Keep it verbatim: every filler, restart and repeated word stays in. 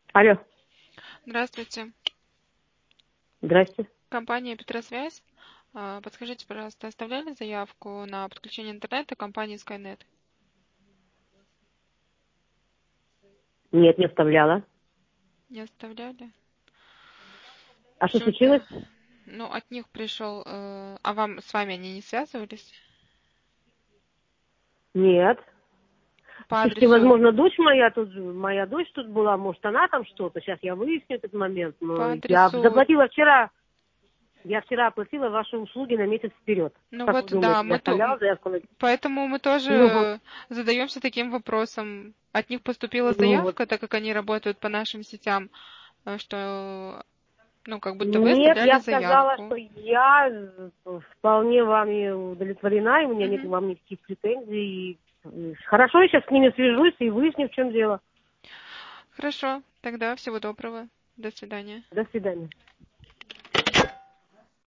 Алло, Здравствуйте. здрасте. Компания «Петросвязь». А, Подскажите, пожалуйста, оставляли заявку на подключение интернета компании Skynet? Нет, не вставляла. Не оставляли? А что случилось? Почему-то, ну, от них пришел... э, А вам, с вами они не связывались? Нет. По Слушайте, адресу, возможно, дочь моя тут, моя дочь тут была, может, она там что-то. Сейчас я выясню этот момент. по Но я адресу... заплатила вчера, я вчера оплатила ваши услуги на месяц вперед. Ну Как вы вот, да, думаете, я мы то... оставляла м, заявку на... поэтому мы Ну вот, тоже задаемся таким вопросом. От них поступила ну вот. заявка, так как они работают по нашим сетям, э, что, ну, как будто вы Нет, оставляли я сказала, заявку. что я э, вполне вами удовлетворена, и у меня нет Мгм. вам никаких претензий. И, э, Хорошо, я сейчас с ними свяжусь и выясню, в чем дело. Хорошо, тогда всего доброго. До свидания. До свидания.